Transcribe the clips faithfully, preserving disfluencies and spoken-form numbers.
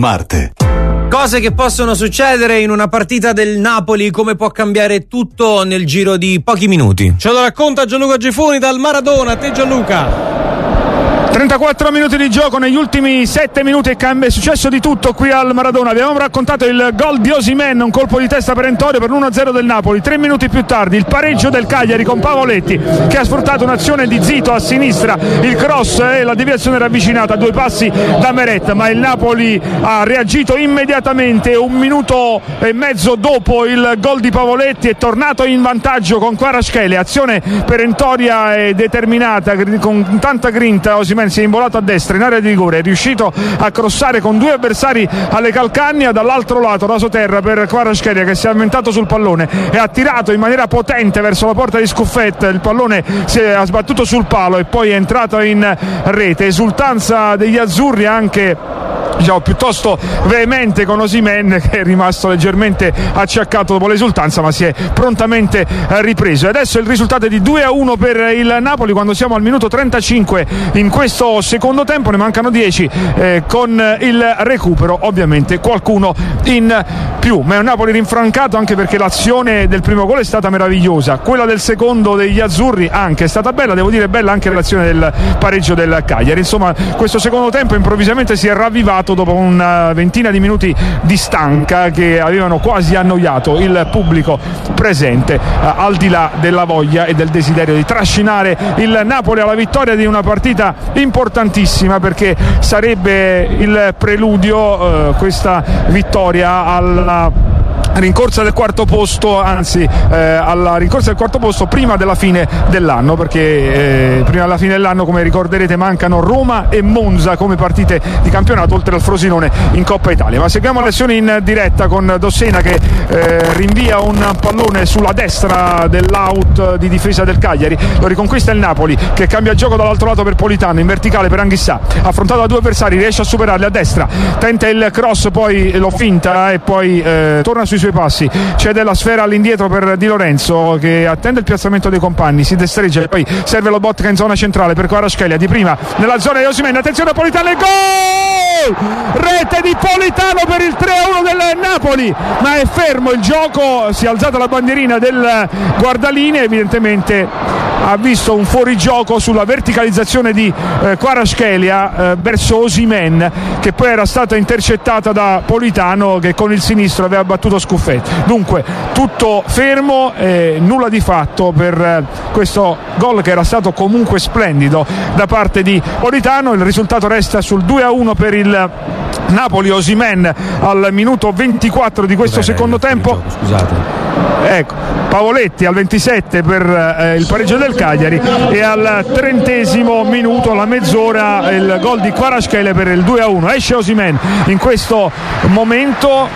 Marte. Cose che possono succedere in una partita del Napoli, come può cambiare tutto nel giro di pochi minuti. Ce lo racconta Gianluca Gifoni dal Maradona. A te Gianluca. trentaquattro minuti di gioco, negli ultimi sette minuti è, cambia, è successo di tutto qui al Maradona. Abbiamo raccontato il gol di Osimhen, un colpo di testa perentorio per l'uno a zero del Napoli. Tre minuti più tardi il pareggio del Cagliari con Pavoletti che ha sfruttato un'azione di Zito a sinistra, il cross e la deviazione ravvicinata a due passi da Meret, ma il Napoli ha reagito immediatamente. Un minuto e mezzo dopo il gol di Pavoletti è tornato in vantaggio con Kvaratskhelia, azione perentoria e determinata con tanta grinta. Osimhen si è involato a destra in area di rigore, è riuscito a crossare con due avversari alle calcagna, dall'altro lato rasoterra per Kvaratskhelia che si è aumentato sul pallone e ha tirato in maniera potente verso la porta di Scuffet. Il pallone si è sbattuto sul palo e poi è entrato in rete. Esultanza degli azzurri anche, diciamo, piuttosto veemente con Osimhen, che è rimasto leggermente acciaccato dopo l'esultanza ma si è prontamente ripreso. E adesso il risultato è di due a uno per il Napoli quando siamo al minuto trentacinque in questo secondo tempo, ne mancano dieci eh, con il recupero, ovviamente qualcuno in più, ma è un Napoli rinfrancato anche perché l'azione del primo gol è stata meravigliosa, quella del secondo degli azzurri anche è stata bella, devo dire bella anche l'azione del pareggio del Cagliari. Insomma, questo secondo tempo improvvisamente si è ravvivato dopo una ventina di minuti di stanca che avevano quasi annoiato il pubblico presente, eh, al di là della voglia e del desiderio di trascinare il Napoli alla vittoria di una partita importantissima, perché sarebbe il preludio, eh, questa vittoria, alla rincorsa del quarto posto, anzi eh, alla rincorsa del quarto posto prima della fine dell'anno, perché eh, prima della fine dell'anno, come ricorderete, mancano Roma e Monza come partite di campionato, oltre al Frosinone in Coppa Italia. Ma seguiamo l'azione in diretta con Dossena che eh, rinvia un pallone sulla destra dell'out di difesa del Cagliari, lo riconquista il Napoli che cambia gioco dall'altro lato per Politano, in verticale per Anghissà, affrontato da due avversari, riesce a superarli a destra, tenta il cross, poi lo finta e poi eh, torna sui suoi passi, cede la sfera all'indietro per Di Lorenzo che attende il piazzamento dei compagni, si destreggia e poi serve lo Lobotka in zona centrale per Kvaratskhelia, di prima nella zona di Osimhen, attenzione a Politano e gol! Rete di Politano per il tre a uno del Napoli, ma è fermo il gioco, si è alzata la bandierina del guardalinee, evidentemente ha visto un fuorigioco sulla verticalizzazione di eh, Kvaratskhelia eh, verso Osimhen, che poi era stata intercettata da Politano che con il sinistro aveva battuto Scuffet. Dunque tutto fermo e nulla di fatto per eh, questo gol che era stato comunque splendido da parte di Politano. Il risultato resta sul due a uno per il Napoli. Osimhen al minuto ventiquattro di questo Beh, secondo tempo, scusate ecco, Pavoletti al ventisette per eh, il pareggio del Cagliari, e al trentesimo minuto, alla mezz'ora, il gol di Kvaratskhelia per il due a uno. Esce Osimhen in questo momento,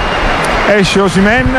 esce Osimhen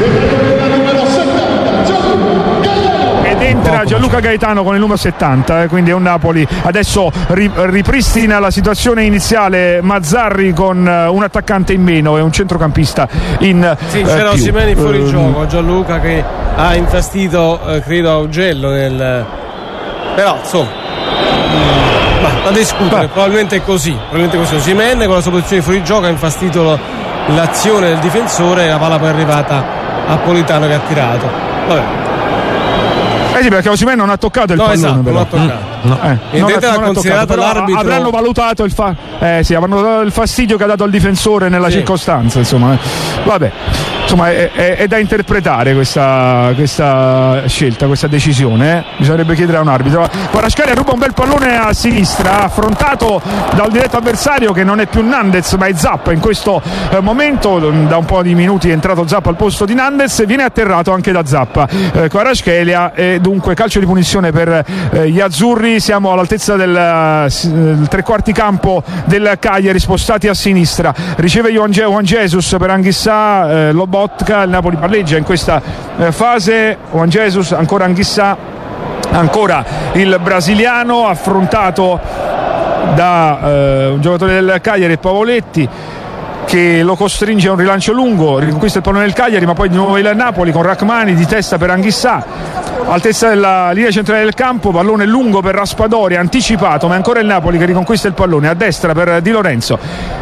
ed entra Gianluca Gaetano con il numero settanta, eh, quindi è un Napoli adesso ri- ripristina la situazione iniziale. Mazzarri con uh, un attaccante in meno e un centrocampista in sì, uh, c'era più. Osimhen in fuorigioco, uh, Gianluca, che ha infastidito eh, credo Augello nel... però insomma ma da discutere, probabilmente è così probabilmente così Osimhen con la sua posizione di fuorigioco ha infastidito lo, l'azione del difensore, e la palla poi è arrivata a Politano che ha tirato. Vabbè. Eh sì, perché Osimhen non ha toccato il no, pallone, esatto, però. non ha toccato. No, eh, e non ha, ha, non ha considerato toccato, l'arbitro. Avranno valutato il fa- eh sì, avranno dato il fastidio che ha dato al difensore nella sì. circostanza, insomma. Eh. Vabbè. Insomma, è, è, è da interpretare questa, questa scelta, questa decisione. Eh? Bisognerebbe chiedere a un arbitro. Kvaratskhelia ruba un bel pallone a sinistra, affrontato dal diretto avversario che non è più Nandez ma è Zappa in questo eh, momento. Da un po' di minuti è entrato Zappa al posto di Nandez e viene atterrato anche da Zappa. Eh, Kvaratskhelia, e dunque calcio di punizione per eh, gli azzurri. Siamo all'altezza del eh, tre quarti campo del Cagliari, spostati a sinistra. Riceve Juan, Ge- Juan Jesus per Anghissà, eh, Lobotka. Il Napoli palleggia in questa eh, fase. Juan Jesus, ancora Anghissà, ancora il brasiliano, affrontato da eh, un giocatore del Cagliari, Pavoletti, che lo costringe a un rilancio lungo, riconquista il pallone del Cagliari, ma poi di nuovo il Napoli con Rachmani di testa per Anghissà, altezza della linea centrale del campo, pallone lungo per Raspadori, anticipato, ma è ancora il Napoli che riconquista il pallone a destra per Di Lorenzo,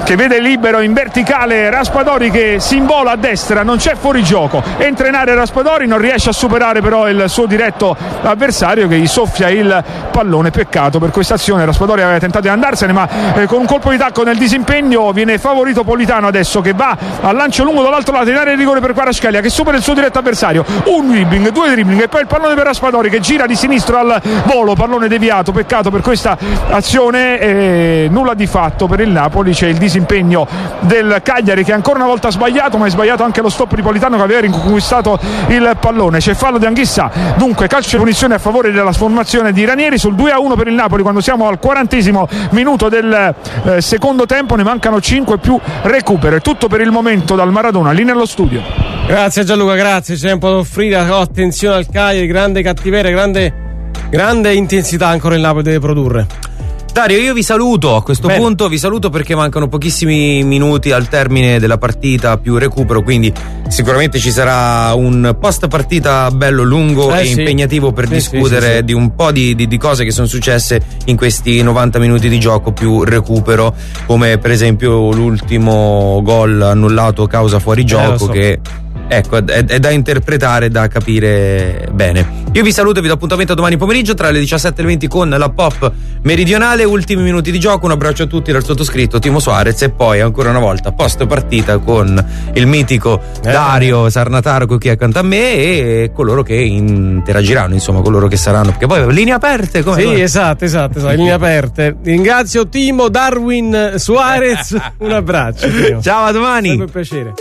che vede libero in verticale Raspadori che si invola a destra, non c'è fuorigioco, entra in area Raspadori, non riesce a superare però il suo diretto avversario che gli soffia il pallone. Peccato per questa azione, Raspadori aveva tentato di andarsene ma eh, con un colpo di tacco nel disimpegno viene favorito Politano adesso, che va al lancio lungo dall'altro lato in area di rigore per Kvaratskhelia che supera il suo diretto avversario, un dribbling, due dribbling e poi il pallone per Raspadori che gira di sinistro al volo, pallone deviato. Peccato per questa azione, eh, nulla di fatto per il Napoli. C'è il disimpegno del Cagliari che ancora una volta ha sbagliato, ma è sbagliato anche lo stop di Politano che aveva riconquistato il pallone. C'è fallo di Anghissà, dunque calcio di punizione a favore della formazione di Ranieri sul due a uno per il Napoli quando siamo al quarantesimo minuto del eh, secondo tempo. Ne mancano cinque più recupero. È tutto per il momento dal Maradona, lì nello studio. Grazie Gianluca, grazie. C'è un po' da offrire, oh, attenzione al Cagliari, grande cattiveria, grande, grande intensità ancora il Napoli deve produrre. Dario, io vi saluto a questo Bene. punto, vi saluto perché mancano pochissimi minuti al termine della partita più recupero, quindi sicuramente ci sarà un post partita bello lungo eh, e sì. impegnativo per sì, discutere sì, sì, sì. di un po' di, di, di cose che sono successe in questi novanta minuti di gioco più recupero, come per esempio l'ultimo gol annullato causa fuorigioco eh, so. che ecco è, è da interpretare, da capire bene. Io vi saluto e vi do appuntamento domani pomeriggio tra le diciassette e le venti con la Pop Meridionale. Ultimi minuti di gioco, un abbraccio a tutti dal sottoscritto Timo Suarez e poi ancora una volta post partita con il mitico eh. Dario Sarnataro con chi è accanto a me e coloro che interagiranno, insomma coloro che saranno, perché poi linee aperte come sì come? esatto esatto, esatto linee aperte. Ringrazio Timo Darwin Suarez, un abbraccio Timo. Ciao, a domani. Sempre un piacere.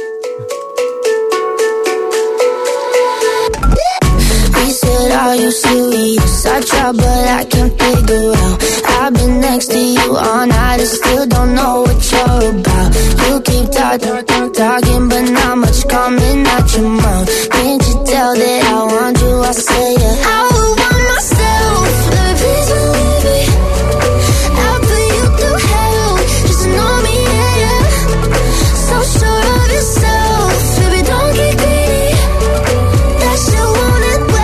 Are you serious? I try but I can't figure out. I've been next to you all night and still don't know what you're about. You keep talking, talking, talking but not much coming out your mouth. Can't you tell that I want you? I say yeah. I would want myself, baby, please believe me. I'll put you through hell, just to know me, yeah, yeah. So sure of yourself, baby, don't get greedy. That shit won't end well.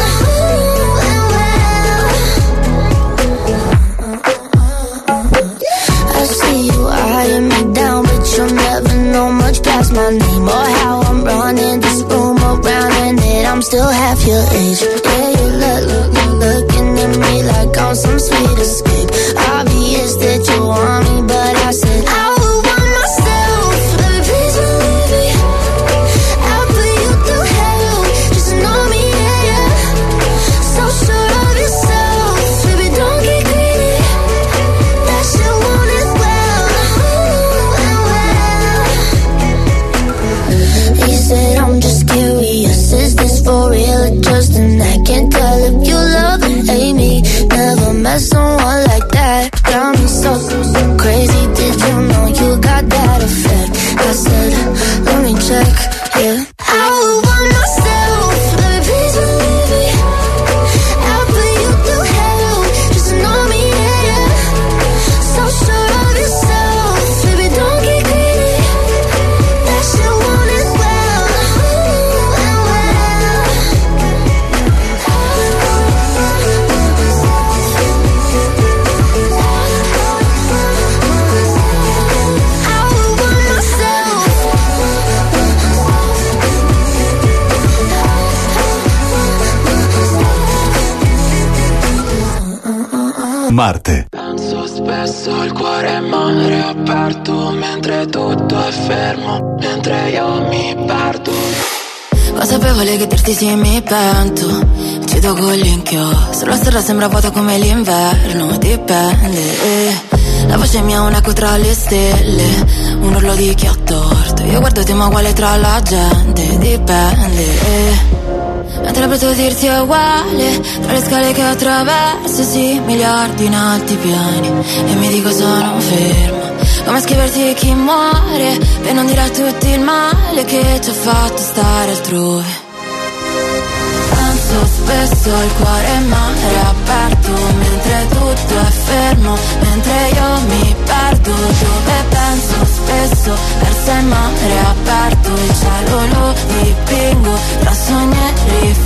You'll never know much past my name or how I'm running this room around and that I'm still half your age. Yeah, you look, look, look, looking at me like I'm some sweet escape. Obvious that you want me, but I said I would want myself. Baby, please believe me. I'll put you through hell, just to know me, yeah, yeah. So sure of yourself, baby, don't get greedy. That shit won't end well. He said I'm just curious, is this for real or just an act? Can't tell if you love or hate me. Never met someone like that. Got me so, so crazy. Did you know you got that effect? I said, let me check, yeah. I would want myself, baby, please believe me. I'll put you through hell, just to know me, yeah, yeah. So sure of yourself, baby, don't get greedy. That shit won't end well. I would want myself. Marte. Penso spesso il cuore è mare aperto, mentre tutto è fermo, mentre io mi perdo. Consapevole che dirti sì mi pento, ci do con l'inchiostro, la sera sembra vuota come l'inverno, dipende. La voce mia è un eco tra le stelle, un urlo di chi ha torto, io guardo te ma uguale tra la gente, dipende. Mentre posso dirti è uguale, tra le scale che attraverso, sì, miliardi in alti piani, e mi dico sono ferma, come scriverti chi muore, per non dire a tutti il male che ci ha fatto stare altrove. Penso spesso il cuore è mare aperto, mentre tutto è fermo, mentre io mi perdo, dove penso spesso verso il mare aperto, il cielo lo dipingo tra sogni e riflessi.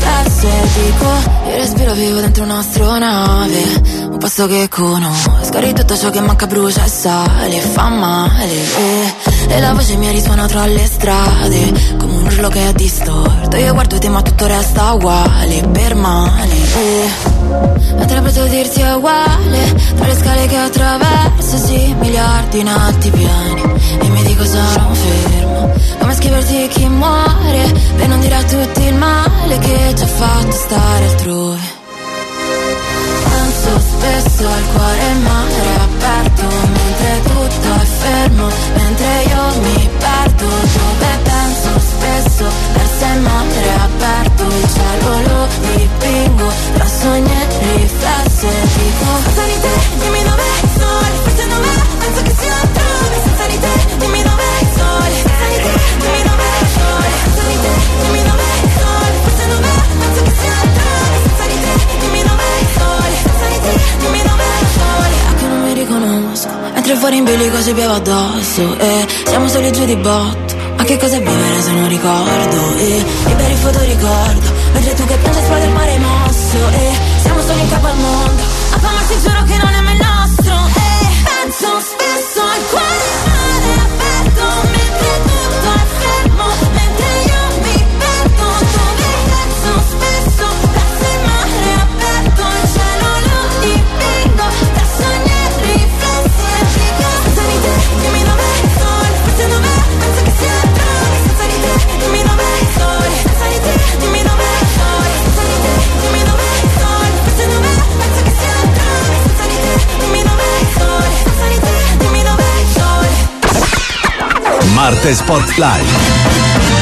Dico, io respiro vivo dentro un'astronave, un posto che conosco, di tutto ciò che manca brucia e sale, fa male, eh. E la voce mia risuona tra le strade, come un urlo che è distorto. Io guardo te ma tutto resta uguale, permane, eh. Mentre potevo dirti è uguale, tra le scale che attraverso, sì, miliardi in alti piani, e mi dico sarò fermo, come scriverti chi muore, per non dire a tutti il male che ci ha fatto stare altrove. Penso spesso al cuore e mare aperto, mentre tutto è fermo, mentre io mi perdo, dove penso spesso, verso il mare aperto, il cielo lo dipingo, tra sogni e riflessi, dico senza di te, dimmi dove sono, forse non è, penso che sia altrove, senza di te, dimmi dove sono, senza di te, dimmi dove sono, senza di te, dimmi dove sono, forse non è, penso che sia altrove, senza di te, dimmi dove sono, senza di te, dimmi dove sono, a che non mi riconosco, mentre fuori in bilico ci piove addosso, e siamo soli giù di botto. Ma che cos'è vivere se non ricordo? E i veri fotoricordo, mentre tu che piangi esplode il mare mosso, e siamo soli in capo al mondo, a famarsi giuro che non è mai nostro. E penso spesso al cuore mare aperto, mentre tutto è fermo, mentre io mi perdo, dove penso spesso, verso il mare aperto, il cielo lo dipingo, tra sogni e riflessi, e dico senza di te, dimmi dove sono, forse dove penso che sia altrove, senza di te, dimmi dove sono, senza di te, dimmi dove sono, senza di te, dimmi dove sono, forse dove penso che sia altrove, senza di te, dimmi dove sono, senza di te, dimmi dove sono. Marte Sport Live.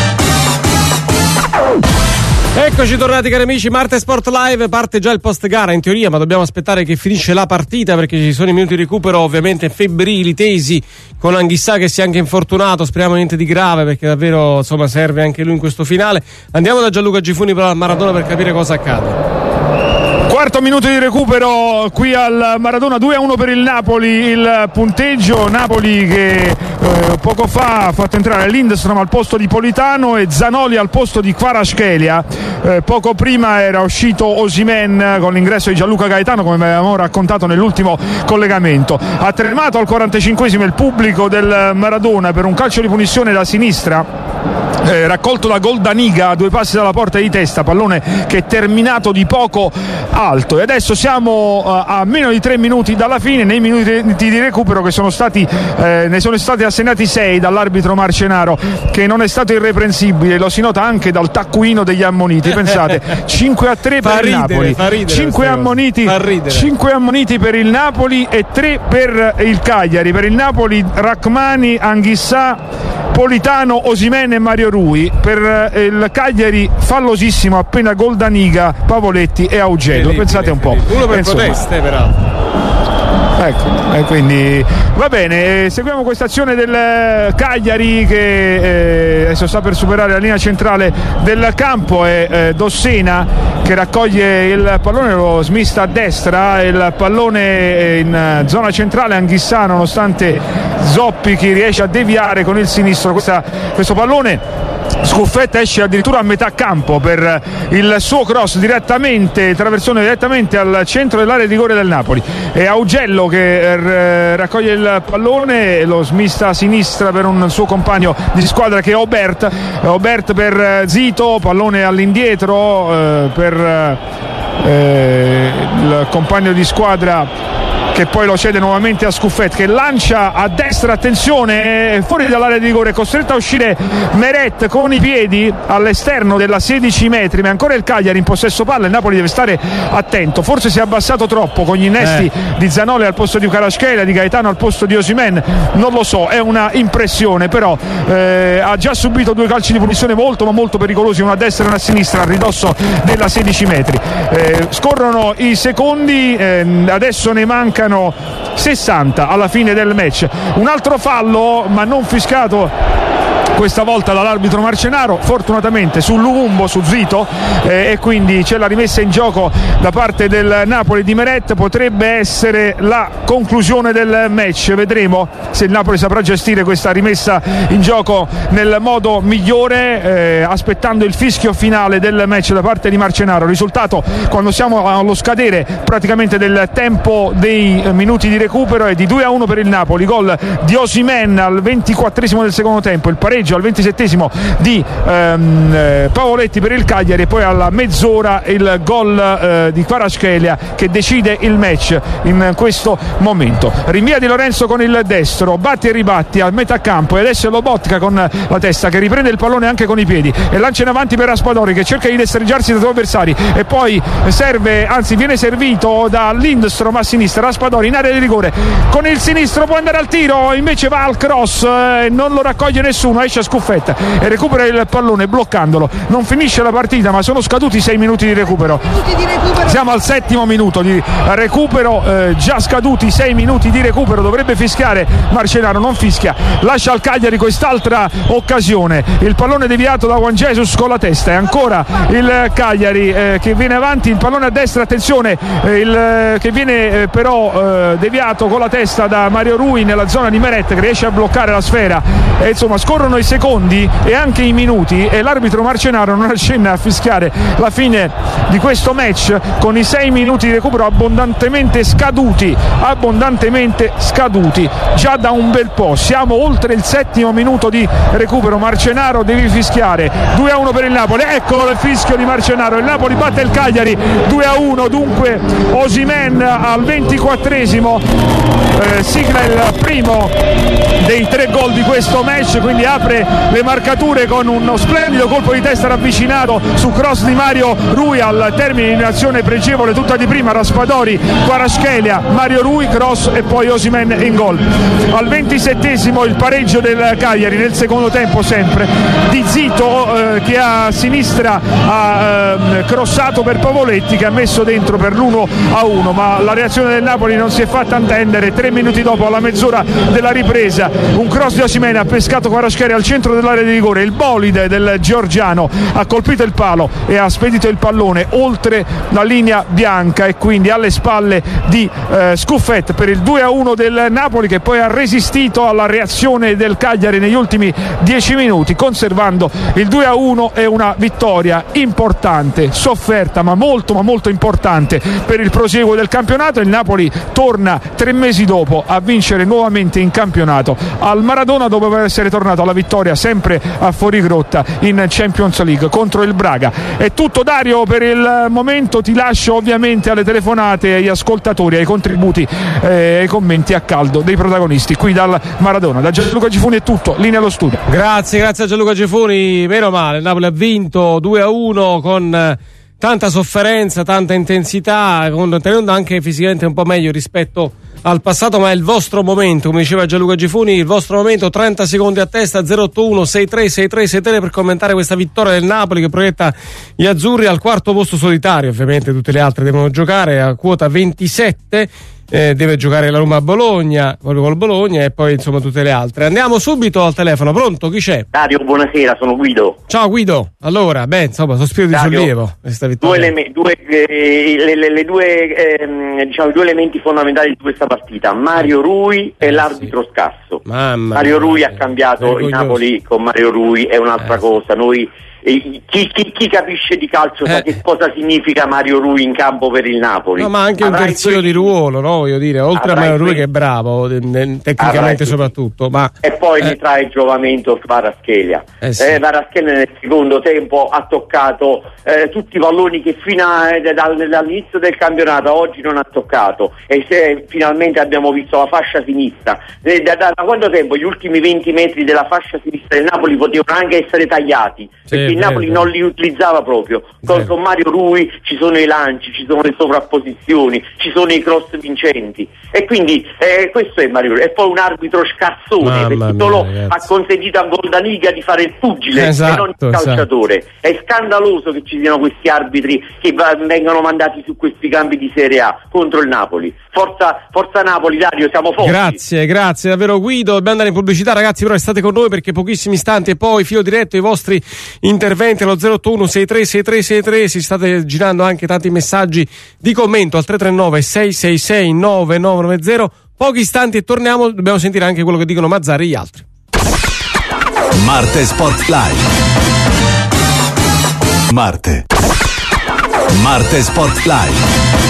Eccoci tornati cari amici, Marte Sport Live, parte già il post gara in teoria, ma dobbiamo aspettare che finisce la partita perché ci sono i minuti di recupero ovviamente febbrili, tesi, con Anghissà che si è anche infortunato, speriamo niente di grave perché davvero insomma serve anche lui in questo finale. Andiamo da Gianluca Gifuni per la Maradona per capire cosa accade. Quarto minuto di recupero qui al Maradona, due a uno per il Napoli il punteggio. Napoli che eh, poco fa ha fatto entrare Lindstrom al posto di Politano e Zanoli al posto di Kvaratskhelia. Eh, poco prima era uscito Osimhen con l'ingresso di Gianluca Gaetano, come avevamo raccontato nell'ultimo collegamento. Ha tremato al quarantacinquesimo il pubblico del Maradona per un calcio di punizione da sinistra. Eh, raccolto da Goldaniga a due passi dalla porta di testa, pallone che è terminato di poco alto. E adesso siamo uh, a meno di tre minuti dalla fine, nei minuti di recupero che sono stati eh, ne sono stati assegnati sei dall'arbitro Marcenaro, che non è stato irreprensibile, lo si nota anche dal taccuino degli ammoniti. Pensate, cinque a tre per il Napoli, cinque ammoniti, cinque ammoniti per il Napoli e tre per il Cagliari. Per il Napoli Rachmani, Anghissà, Politano, Osimhen e Mario Rui. Per il Cagliari fallosissimo appena Goldaniga, Pavoletti e Augello. Pensate un po'. Uno per proteste peraltro. Ecco, e quindi va bene, seguiamo questa azione del Cagliari che eh, adesso sta per superare la linea centrale del campo. È eh, Dossena che raccoglie il pallone, lo smista a destra, il pallone in zona centrale. Anghissà, nonostante Zoppichi, riesce a deviare con il sinistro questa, questo pallone. Scuffetta esce addirittura a metà campo per il suo cross direttamente, traversone direttamente al centro dell'area di rigore del Napoli. È Augello che raccoglie il pallone, lo smista a sinistra per un suo compagno di squadra che è Aubert. Aubert per Zito, pallone all'indietro eh, per eh, il compagno di squadra che poi lo cede nuovamente a Scuffet, che lancia a destra, attenzione, fuori dall'area di rigore, costretto a uscire Meret con i piedi all'esterno della sedici metri, ma ancora il Cagliari in possesso palla. Il Napoli deve stare attento, forse si è abbassato troppo con gli innesti eh. di Zanoli al posto di Kvaratskhelia, di Gaetano al posto di Osimhen, non lo so, è una impressione, però eh, ha già subito due calci di punizione molto ma molto pericolosi, uno a destra e uno a sinistra a ridosso della sedici metri. Eh, scorrono i secondi, eh, adesso ne manca sessanta alla fine del match. Un altro fallo ma non fiscato questa volta dall'arbitro Marcenaro, fortunatamente su Lugumbo, su Zito, eh, e quindi c'è la rimessa in gioco da parte del Napoli di Meret. Potrebbe essere la conclusione del match, vedremo se il Napoli saprà gestire questa rimessa in gioco nel modo migliore, eh, aspettando il fischio finale del match da parte di Marcenaro. Risultato quando siamo allo scadere praticamente del tempo dei minuti di recupero è di due a uno per il Napoli, gol di Osimhen al ventiquattresimo del secondo tempo, il pareggio al ventisettesimo di ehm, eh, Pavoletti per il Cagliari, e poi alla mezz'ora il gol eh, di Kvaratskhelia che decide il match in questo momento. Rinvia Di Lorenzo con il destro, batti e ribatti a metà campo, e adesso è Lobotka con la testa che riprende il pallone anche con i piedi e lancia in avanti per Raspadori che cerca di destreggiarsi dai suoi avversari, e poi serve, anzi viene servito da Lindstrom a sinistra. Raspadori in area di rigore con il sinistro, può andare al tiro, invece va al cross, eh, non lo raccoglie nessuno, esce a scuffetta e recupera il pallone bloccandolo. Non finisce la partita, ma sono scaduti sei minuti di recupero. Siamo al settimo minuto di recupero, eh, già scaduti sei minuti di recupero. Dovrebbe fischiare Marcenaro, non fischia, lascia al Cagliari quest'altra occasione. Il pallone deviato da Juan Jesus con la testa, e ancora il Cagliari eh, che viene avanti, il pallone a destra, attenzione, eh, il, eh, che viene eh, però eh, deviato con la testa da Mario Rui nella zona di Meret, che riesce a bloccare la sfera, e insomma scorrono i secondi e anche i minuti, e l'arbitro Marcenaro non accenna a fischiare la fine di questo match con i sei minuti di recupero abbondantemente scaduti abbondantemente scaduti già da un bel po'. Siamo oltre il settimo minuto di recupero. Marcenaro, devi fischiare. Due a uno per il Napoli, eccolo il fischio di Marcenaro, il Napoli batte il Cagliari due a uno. Dunque Osimhen al ventiquattresimo eh, sigla il primo dei tre gol di questo match, quindi apre le marcature con uno splendido colpo di testa ravvicinato su cross di Mario Rui al termine di un'azione pregevole tutta di prima. Raspadori, Kvaratskhelia, Mario Rui, cross e poi Osimhen in gol. Al ventisettesimo il pareggio del Cagliari nel secondo tempo, sempre di Zito, eh, che a sinistra ha eh, crossato per Pavoletti, che ha messo dentro per l'uno a uno, ma la reazione del Napoli non si è fatta attendere. Tre minuti dopo, alla mezz'ora della ripresa, un cross di Osimhen ha pescato Kvaratskhelia al centro dell'area di rigore. Il bolide del georgiano ha colpito il palo e ha spedito il pallone oltre la linea bianca, e quindi alle spalle di eh, Scuffet per il due a uno del Napoli, che poi ha resistito alla reazione del Cagliari negli ultimi dieci minuti, conservando il due a uno. È una vittoria importante, sofferta ma molto ma molto importante per il prosieguo del campionato. Il Napoli torna tre mesi dopo a vincere nuovamente in campionato al Maradona, dopo essere tornato alla vittoria sempre a fuorigrotta in Champions League contro il Braga. È tutto, Dario, per il momento. Ti lascio ovviamente alle telefonate, agli ascoltatori, ai contributi e eh, ai commenti a caldo dei protagonisti qui dal Maradona. Da Gianluca Gifuni è tutto, linea allo studio. Grazie, grazie a Gianluca Gifuni. Meno male, il Napoli ha vinto due a uno con tanta sofferenza, tanta intensità, con, tenendo anche fisicamente un po' meglio rispetto al passato, ma è il vostro momento, come diceva Gianluca Gifuni, il vostro momento. Trenta secondi a testa, zero otto uno sei tre sei tre sei tre per commentare questa vittoria del Napoli che proietta gli azzurri al quarto posto solitario. Ovviamente tutte le altre devono giocare a quota ventisette. Eh, deve giocare la Roma a Bologna, proprio col Bologna, e poi insomma tutte le altre. Andiamo subito al telefono. Pronto? Chi c'è? Dario, buonasera, sono Guido. Ciao Guido. Allora, beh, insomma, sospiro di Dario, sollievo questa vittoria. Due, eleme- due, eh, le, le, le due ehm, diciamo i due elementi fondamentali di questa partita: Mario Rui e eh, l'arbitro sì. scasso. Mamma Mario mia, Rui ha cambiato il Napoli con Mario Rui, è un'altra eh, cosa. Noi E chi, chi, chi capisce di calcio sa eh. che cosa significa Mario Rui in campo per il Napoli. No, ma anche Avrai un terzino quei... di ruolo, no? Voglio dire, oltre Avrai a Mario Rui quei... che è bravo, tecnicamente Avrai soprattutto. Ma, e poi eh. ne trae giovamento Kvaratskhelia. Eh sì. eh, Kvaratskhelia nel secondo tempo ha toccato eh, tutti i palloni che fino a, eh, dal, dall'inizio del campionato oggi non ha toccato, e se finalmente abbiamo visto la fascia sinistra. Eh, da, da, da quanto tempo gli ultimi venti metri della fascia sinistra del Napoli potevano anche essere tagliati, Sì, perché il Napoli non li utilizzava proprio. Con, con Mario Rui ci sono i lanci, ci sono le sovrapposizioni, ci sono i cross vincenti, e quindi eh, questo è Mario Rui. E poi un arbitro scassone, perché solo ha consentito a Goldaniga di fare il pugile, esatto, e non il calciatore. Esatto. È scandaloso che ci siano questi arbitri che va, vengono mandati su questi campi di Serie A contro il Napoli. Forza, forza Napoli, Dario, siamo forti. Grazie, grazie davvero Guido. Dobbiamo andare in pubblicità, ragazzi, però restate con noi perché pochissimi istanti e poi filo diretto i vostri interventi allo zero otto uno sei tre sei tre sei tre. Si state girando anche tanti messaggi di commento al tre tre nove sei sei sei nove nove nove zero. Pochi istanti e torniamo, dobbiamo sentire anche quello che dicono Mazzarri e gli altri. Marte Sport Live. Marte. Marte Sport Live.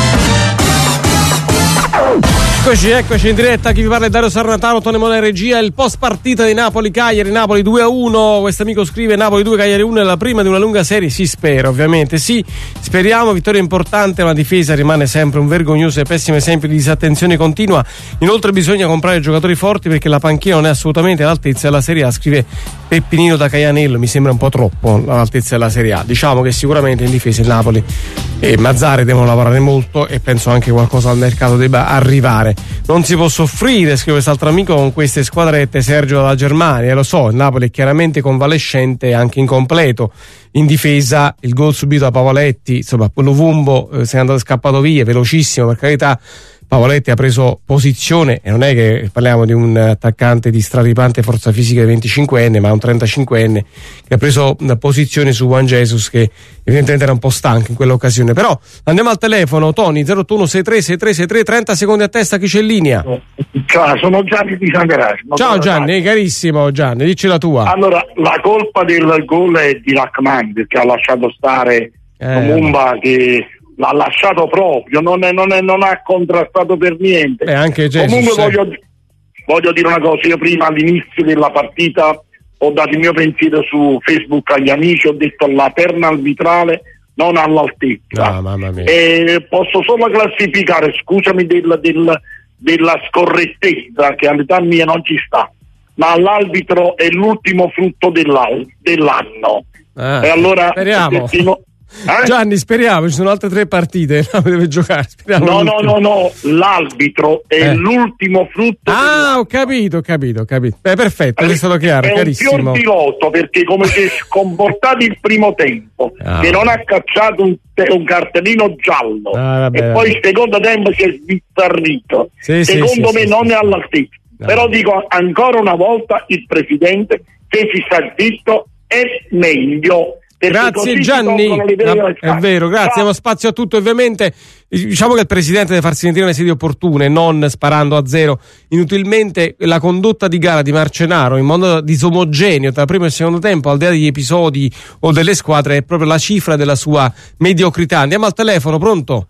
Eccoci, eccoci in diretta, chi vi parla è Dario Sarnataro, Tony Mona in regia, il post partita di Napoli-Cagliari, Napoli due a uno, questo amico scrive Napoli due, Cagliari uno è la prima di una lunga serie, si spera ovviamente, sì, speriamo, vittoria importante, ma difesa rimane sempre un vergognoso e pessimo esempio di disattenzione continua, inoltre bisogna comprare giocatori forti perché la panchina non è assolutamente all'altezza della Serie A, scrive Peppinino da Caianello, mi sembra un po' troppo all'altezza della Serie A, diciamo che sicuramente in difesa il Napoli e Mazzarri devono lavorare molto e penso anche qualcosa al mercato debba arrivare. Non si può soffrire, scrive quest'altro amico, con queste squadrette. Sergio dalla Germania, lo so, il Napoli è chiaramente convalescente e anche incompleto in difesa, il gol subito da Pavoletti, insomma Lovumbo eh, se è andato scappato via velocissimo, per carità. Pavoletti ha preso posizione e non è che parliamo di un attaccante di straripante forza fisica di venticinquenne, ma un trentacinquenne che ha preso una posizione su Juan Jesus, che evidentemente era un po' stanco in quell'occasione. Però andiamo al telefono, Tony, zero otto uno sei tre sei tre sei tre, trenta secondi a testa, chi c'è in linea? Ciao, sono Gianni di San Erasmo. Ciao Gianni, carissimo Gianni, dici la tua. Allora, la colpa del gol è di Rachmani, perché ha lasciato stare eh. Mumba, che l'ha lasciato proprio, non, è, non, è, non ha contrastato per niente. E anche Jesus, comunque voglio, voglio dire una cosa, io prima all'inizio della partita ho dato il mio pensiero su Facebook agli amici, ho detto la terna arbitrale non all'altezza. No, mamma mia. E posso solo classificare, scusami del, del, della scorrettezza che all'età mia non ci sta, ma l'arbitro è l'ultimo frutto dell'anno. Ah, e allora speriamo. Eh? Gianni, speriamo, ci sono altre tre partite, deve giocare. Speriamo no, no, no, no, l'arbitro è eh. l'ultimo frutto. Ah, ho capito, ho capito, ho capito. Beh, perfetto, è stato chiaro, è chiarissimo. È un fior di lotto, perché come si è scomportato il primo tempo, ah. che non ha cacciato un, un cartellino giallo, ah, vabbè, e poi il secondo tempo si è sbizzarrito. Sì, secondo sì, me sì, non sì, è all'altezza. No. Però dico ancora una volta, il presidente, se si sta zitto, è meglio. Grazie Gianni, no, è vero, grazie, diamo spazio a tutto ovviamente, diciamo che il presidente deve farsi sentire nelle sedie opportune, non sparando a zero inutilmente. La condotta di gara di Marcenaro in modo disomogeneo tra primo e secondo tempo, al di là degli episodi o delle squadre, è proprio la cifra della sua mediocrità. Andiamo al telefono, pronto?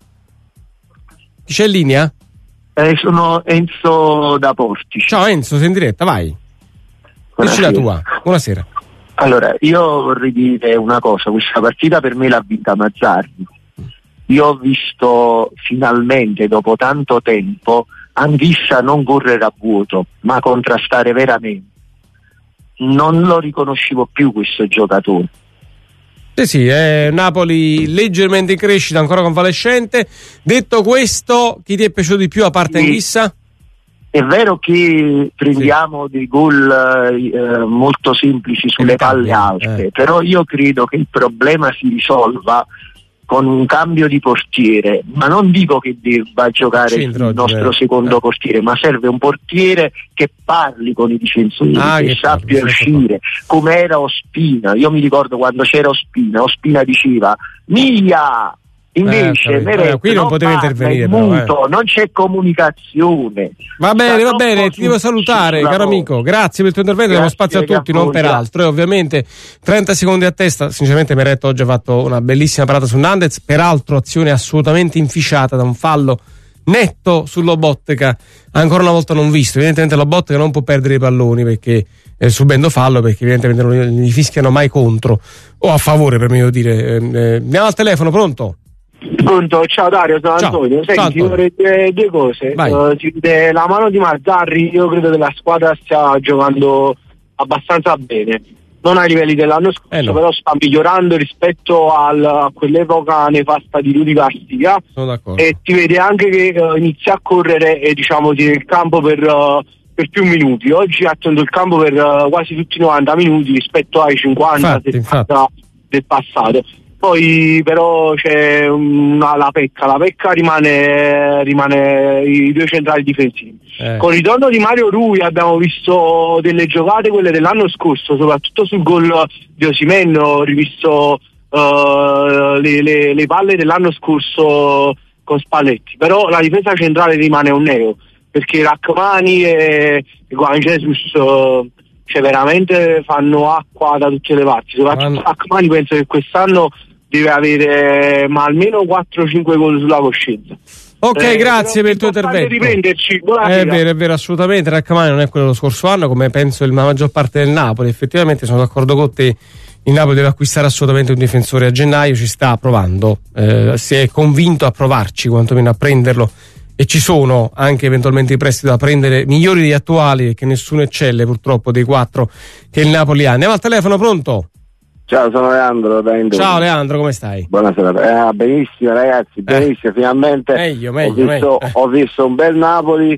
Chi c'è in linea? Eh, sono Enzo da Portici. Ciao Enzo, sei in diretta, vai. Dici la tua, buonasera. Allora, io vorrei dire una cosa, questa partita per me l'ha vinta Mazzarri. Io ho visto finalmente, dopo tanto tempo, Anghissa non correre a vuoto, ma contrastare veramente. Non lo riconoscevo più questo giocatore. Sì, sì, è Napoli leggermente in crescita, ancora convalescente. Detto questo, chi ti è piaciuto di più a parte sì. Anghissa? È vero che prendiamo sì. dei gol eh, molto semplici sulle palle alte, eh. però io credo che il problema si risolva con un cambio di portiere, ma non dico che debba giocare Centro, il nostro eh. secondo eh. portiere, ma serve un portiere che parli con i difensori, ah, che, che sappia parli, uscire, come era Ospina. Io mi ricordo quando c'era Ospina, Ospina diceva Mia! Invece eh, Meret, eh, qui non, non poteva intervenire, muto, però, eh. non c'è comunicazione. Va bene, va bene, ti devo salutare, caro amico. Grazie per il tuo intervento, diamo spazio a tutti, non per altro. E ovviamente trenta secondi a testa. Sinceramente Meret oggi ha fatto una bellissima parata su Nandez, peraltro azione assolutamente inficiata da un fallo netto su Lobotka, ancora una volta non visto. Evidentemente Lobotka non può perdere i palloni perché eh, subendo fallo, perché evidentemente non gli fischiano mai contro o a favore, per meglio dire. Eh, andiamo al telefono, pronto? Pronto, ciao Dario, sono ciao. Antonio. Senti, ciao, Antonio. Vorrei dire due cose. Uh, de, la mano di Mazzarri, io credo che la squadra stia giocando abbastanza bene. non ai livelli dell'anno scorso, eh no. però sta migliorando rispetto al, a quell'epoca nefasta di Rudy Garcia. Sono d'accordo. E ti vede anche che uh, inizia a correre e diciamo tiene il campo per, uh, per più minuti. Oggi ha tenuto il campo per uh, quasi tutti i novanta minuti rispetto ai cinquanta settanta del passato. Poi però c'è una, la pecca, la pecca rimane, rimane i due centrali difensivi. Eh. Con il ritorno di Mario Rui abbiamo visto delle giocate, quelle dell'anno scorso, soprattutto sul gol di Osimhen, ho rivisto uh, le, le, le palle dell'anno scorso con Spalletti, però la difesa centrale rimane un neo, perché Rachmani e Juan Jesus uh, cioè veramente fanno acqua da tutte le parti, soprattutto Rachmani penso che quest'anno deve avere ma almeno quattro cinque gol sulla coscienza. Ok, eh, grazie per il tuo intervento. Riprenderci. È vero, è vero, assolutamente. Rachmani non è quello dello scorso anno, come penso la maggior parte del Napoli. Effettivamente sono d'accordo con te. Il Napoli deve acquistare assolutamente un difensore a gennaio, ci sta provando, eh, si è convinto a provarci, quantomeno a prenderlo. E ci sono anche eventualmente i prestiti da prendere migliori degli attuali, perché nessuno eccelle purtroppo dei quattro che il Napoli ha. Andiamo al telefono, pronto? Ciao, sono Leandro da Indovina. Ciao Leandro, come stai? Buonasera, eh, benissimo ragazzi, benissimo, eh. finalmente meglio, meglio, ho, visto, meglio. Eh. ho visto un bel Napoli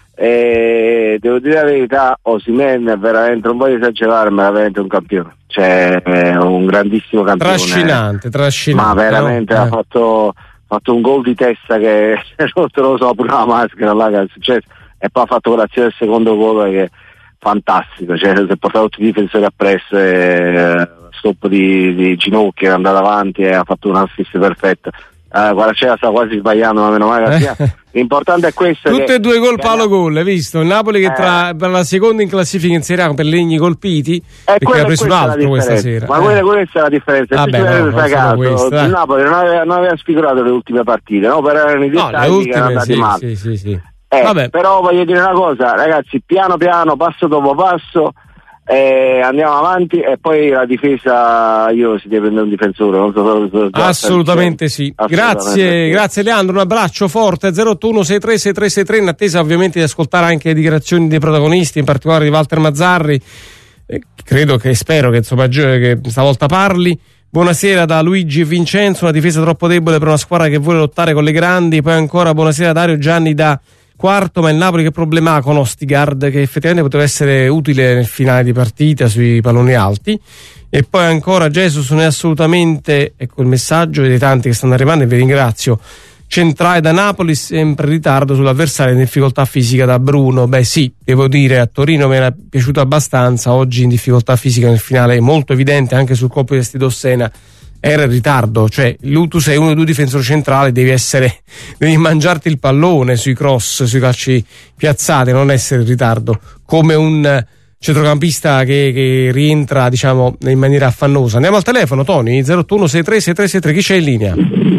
e devo dire la verità, Osimhen è veramente, non voglio esagerare, ma è veramente un campione, cioè è un grandissimo campione. Trascinante, trascinante. Ma veramente no? ha eh. fatto, fatto un gol di testa che non te lo so, pure la maschera là che è successo, e poi ha fatto quell'azione del secondo gol che è fantastico, cioè si è portato tutti i difensori appresso e stop di, di ginocchio, è andato avanti e ha fatto un assist perfetto. Uh, guarda, c'era, sta quasi sbagliando, ma meno male che eh. l'importante è questo. Tutte che, e due gol palo gol, hai visto? Il Napoli che eh. tra per la seconda in classifica in Serie A per legni colpiti, eh, perché ha preso l'altro questa sera. Ma eh. quella, questa è la differenza. Vabbè, no, fregato, questo, il Napoli non aveva, non aveva sfigurato le ultime partite, no? Per erano i no, dettagli ultime, che erano andati sì, male. sì, sì, sì. Eh, Vabbè. Però voglio dire una cosa, ragazzi, piano piano, passo dopo passo, eh, andiamo avanti, e poi la difesa, io si deve prendere un difensore, non so, so, so, assolutamente sì. Assolutamente grazie, sì. Grazie Leandro, un abbraccio forte. Zero otto uno sei tre sei tre sei tre, in attesa ovviamente di ascoltare anche le dichiarazioni dei protagonisti, in particolare di Walter Mazzarri. Eh, credo che spero che insomma che stavolta parli. Buonasera da Luigi e Vincenzo, una difesa troppo debole per una squadra che vuole lottare con le grandi. Poi ancora buonasera Dario Gianni da Quarto, ma il Napoli che problema ha con Ostigard, che effettivamente poteva essere utile nel finale di partita sui palloni alti. E poi ancora Jesus non è assolutamente, ecco il messaggio dei tanti che stanno arrivando e vi ringrazio, centrale da Napoli, sempre in ritardo sull'avversario, in difficoltà fisica da Bruno. Beh sì, devo dire, a Torino mi era piaciuto abbastanza, oggi in difficoltà fisica nel finale è molto evidente, anche sul colpo di testa di Dossena era in ritardo, cioè tu sei uno dei due difensori centrali, devi essere, devi mangiarti il pallone sui cross, sui calci piazzati, non essere in ritardo come un centrocampista che, che rientra diciamo in maniera affannosa. Andiamo al telefono, Tony, zero otto uno sei tre sei tre sei tre, chi c'è in linea?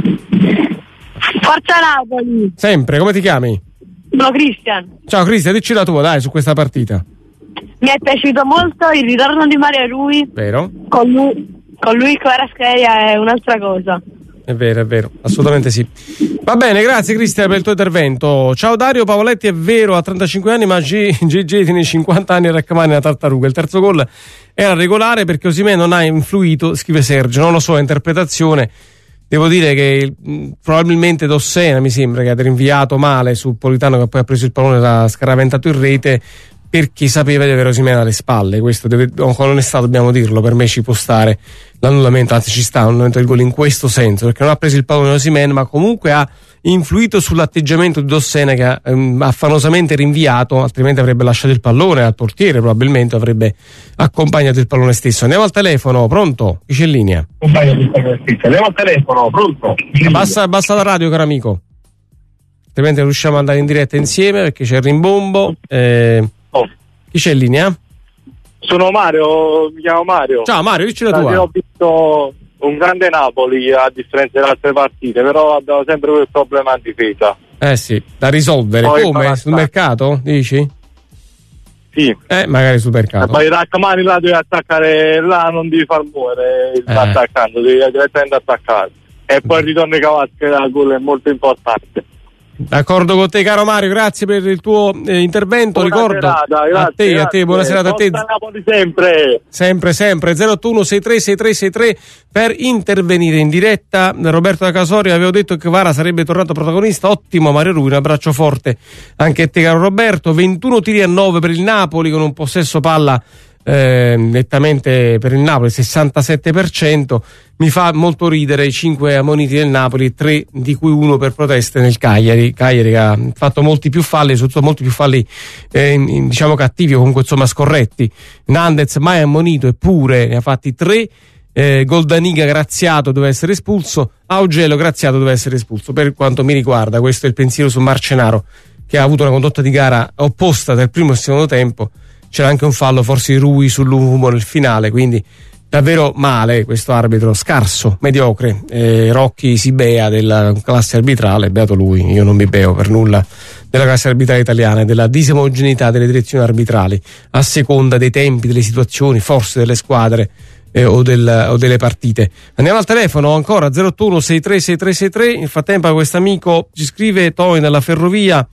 Forza Napoli. Sempre, come ti chiami? No, Cristian. Ciao Cristian, dici la tua dai su questa partita. Mi è piaciuto molto il ritorno di Mario Rui. Vero? Con lui Con lui Kvaratskhelia è un'altra cosa. È vero, è vero, assolutamente sì. Va bene, grazie Cristian per il tuo intervento. Ciao Dario Pavoletti, è vero, ha trentacinque anni, ma G G tiene cinquanta anni e Rachmani la tartaruga. Il terzo gol era regolare perché Osimhen non ha influito, scrive Sergio, non lo so, interpretazione. Devo dire che mh, probabilmente Dossena mi sembra che ha rinviato male su Politano, che poi ha preso il pallone e l'ha scaraventato in rete, perché sapeva di avere Osimhen alle spalle. Questo deve, con onestà dobbiamo dirlo, per me ci può stare l'annullamento, anzi ci sta l'annullamento del gol in questo senso, perché non ha preso il pallone Osimhen, ma comunque ha influito sull'atteggiamento di Dossena, che ha ehm, affanosamente rinviato, altrimenti avrebbe lasciato il pallone al portiere, probabilmente avrebbe accompagnato il pallone stesso. Andiamo al telefono, pronto? Chi c'è in linea? Andiamo al telefono, pronto? Basta, basta la radio, caro amico, altrimenti non riusciamo ad andare in diretta insieme perché c'è il rimbombo. eh, Oh. Chi c'è in linea? Sono Mario, mi chiamo Mario. Ciao Mario, dici la tua. Io ho visto un grande Napoli a differenza delle altre partite, però abbiamo sempre quel problema in difesa. Eh sì, da risolvere. Poi come? Sul mercato, dici? Sì. Eh, magari sul mercato. E poi Rachmani là devi attaccare, là non devi far muovere il eh. attaccando, devi direttamente attaccare. E poi il ritorno di Kvaratskhelia al gol è molto importante. D'accordo con te, caro Mario, grazie per il tuo eh, intervento. Buona Ricordo serata, grazie, a te, grazie. a te, buona serata a te. Napoli sempre. Sempre, sempre. zero otto uno sei tre sei tre sei tre per intervenire in diretta. Roberto da Casorio, avevo detto che Kvara sarebbe tornato protagonista. Ottimo Mario Rui, un abbraccio forte anche a te, caro Roberto. ventuno tiri a nove per il Napoli, con un possesso palla eh, nettamente per il Napoli, sessantasette per cento. Mi fa molto ridere i cinque ammoniti del Napoli, tre di cui uno per proteste nel Cagliari. Cagliari che ha fatto molti più falli, soprattutto molti più falli eh, diciamo cattivi o comunque insomma scorretti. Nandez mai ammonito, eppure ne ha fatti tre. Eh, Goldaniga Graziato doveva essere espulso, Augello Graziato doveva essere espulso. Per quanto mi riguarda, questo è il pensiero su Marcenaro, che ha avuto una condotta di gara opposta del primo e secondo tempo. C'era anche un fallo forse di Rui sull'Umo nel finale, quindi davvero male questo arbitro, scarso, mediocre. eh, Rocchi si bea della classe arbitrale, beato lui, io non mi beo per nulla della classe arbitrale italiana e della disomogeneità delle direzioni arbitrali a seconda dei tempi, delle situazioni, forse delle squadre eh, o, del, o delle partite. Andiamo al telefono ancora, zero otto uno sei tre sei tre sei tre. Nel frattempo questo amico ci scrive: Tony dalla Ferrovia,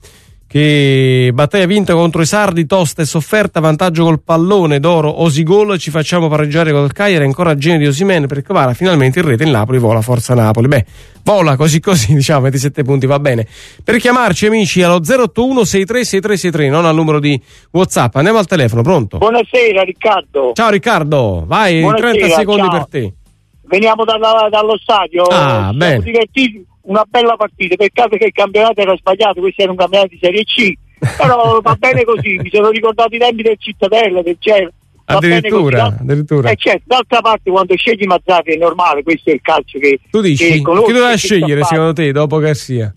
che battaglia vinta contro i sardi, tosta e sofferta, vantaggio col pallone d'oro, Osigol, ci facciamo pareggiare col Cagliari, ancora genio di Osimhen per Kvara, finalmente in rete il Napoli vola, forza Napoli. Beh, vola così così, diciamo, ventisette punti, va bene. Per chiamarci amici allo zero otto uno sei tre sei tre sei tre, non al numero di WhatsApp. Andiamo al telefono, pronto? Buonasera Riccardo. Ciao Riccardo, vai, Buonasera, trenta secondi ciao. per te. Veniamo dalla, dallo stadio, Ah, ci bene. siamo divertiti, una bella partita, peccato che il campionato era sbagliato, questo era un campionato di Serie C, però va bene così, mi sono ricordato i tempi del Cittadella, del Cielo. Va bene Addirittura, così, no? addirittura. Eh certo, d'altra parte quando scegli Mazzarri è normale, questo è il calcio che Tu dici, che chi conosci, doveva che scegliere sa fare. secondo te dopo Garcia?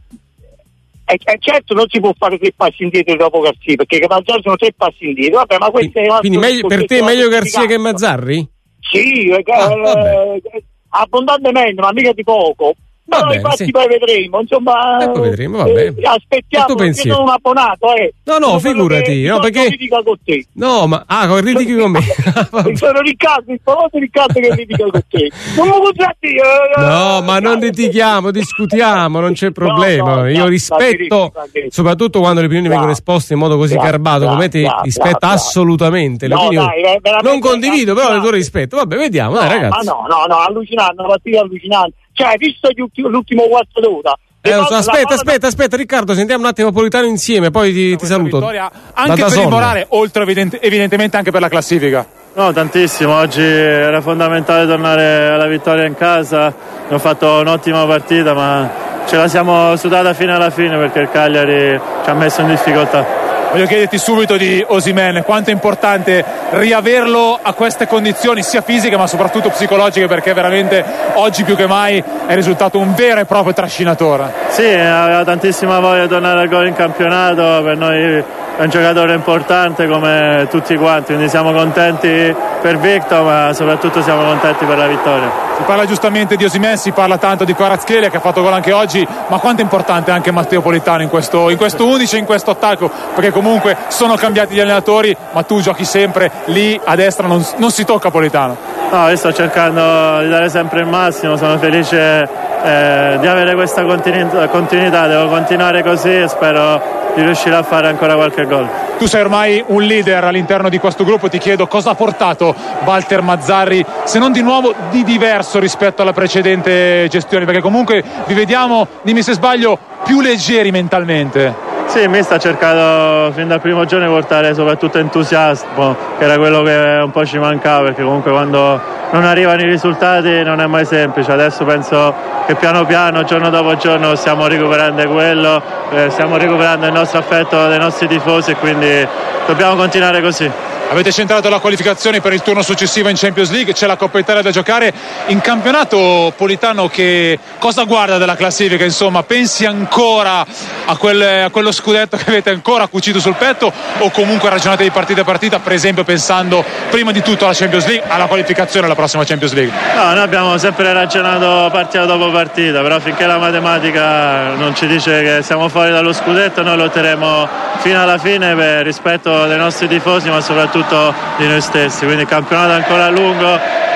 Eh, eh, certo non si può fare tre passi indietro dopo Garcia, perché Mazzarri sono tre passi indietro, vabbè, ma questo è un altro Quindi meglio, per te è discorso meglio Garcia che giustificato. Mazzarri? Sì, eh, Ah, vabbè. eh, abbondantemente, ma mica di poco. Va Però bene, infatti sì. poi vedremo, insomma. Eh, poi vedremo, va bene. eh, aspettiamo, Il tuo perché pensiero. sono un abbonato, eh. No, no, Sono quello figurati, che no, ti perché- litiga con te. No, ma ah, con critichi con me. Sono Riccardo, il famoso Riccardo che litiga con te. Non mi potrà dire. eh, No, eh, ma non litighiamo, discutiamo, non c'è problema. no, Io no, rispetto, va bene. soprattutto quando le opinioni Va. vengono esposte in modo così Va, garbato va, come te, va, rispetto va, va. assolutamente le No, opinioni. dai, ver- veramente Non condivido, però le tue allucinante. rispetto. Vabbè, vediamo, dai No, ragazzi. Ma no, no, no, allucinante, una partita allucinante. Cioè, visto gli ultimi- l'ultimo quarto d'ora. Eh, le lo so, palle- la aspetta, palla- aspetta, aspetta, Riccardo, sentiamo un attimo Politano insieme, poi ti, ti saluto. Vittoria Da anche per Dazon. il morale, oltre evidente- evidentemente anche per la classifica. No, tantissimo, oggi era fondamentale tornare alla vittoria in casa, abbiamo fatto un'ottima partita ma ce la siamo sudata fino alla fine perché il Cagliari ci ha messo in difficoltà. Voglio chiederti subito di Osimhen, quanto è importante riaverlo a queste condizioni sia fisiche ma soprattutto psicologiche, perché veramente oggi più che mai è risultato un vero e proprio trascinatore. Sì, aveva tantissima voglia di tornare al gol in campionato, per noi è un giocatore importante come tutti quanti, quindi siamo contenti per Victor ma soprattutto siamo contenti per la vittoria. Si parla giustamente di Osimhen, si parla tanto di Kvaratskhelia che ha fatto gol anche oggi, ma quanto è importante anche Matteo Politano in questo, in questo undici, in questo attacco, perché comunque sono cambiati gli allenatori ma tu giochi sempre lì a destra, non, non si tocca Politano. No, io sto cercando di dare sempre il massimo, sono felice eh, di avere questa continu- continuità, devo continuare così e spero di riuscire a fare ancora qualche gol. Tu sei ormai un leader all'interno di questo gruppo, ti chiedo cosa ha portato Walter Mazzarri, se non di nuovo di diverso rispetto alla precedente gestione, perché comunque vi vediamo, dimmi se sbaglio, più leggeri mentalmente. Sì, mi sta cercando fin dal primo giorno di portare soprattutto entusiasmo, che era quello che un po' ci mancava, perché comunque quando non arrivano i risultati non è mai semplice. Adesso penso che piano piano, giorno dopo giorno, stiamo recuperando quello, eh, stiamo recuperando il nostro affetto dei nostri tifosi e quindi dobbiamo continuare così. Avete centrato la qualificazione per il turno successivo in Champions League, c'è la Coppa Italia da giocare. In campionato, Politano, che cosa guarda della classifica? Insomma, pensi ancora a, quel, a quello scudetto che avete ancora cucito sul petto o comunque ragionate di partita a partita, per esempio pensando prima di tutto alla Champions League, alla qualificazione alla prossima Champions League? No, noi abbiamo sempre ragionato partita dopo partita, però finché la matematica non ci dice che siamo fuori dallo scudetto noi lotteremo fino alla fine per rispetto dei nostri tifosi ma soprattutto di noi stessi, quindi il campionato è ancora lungo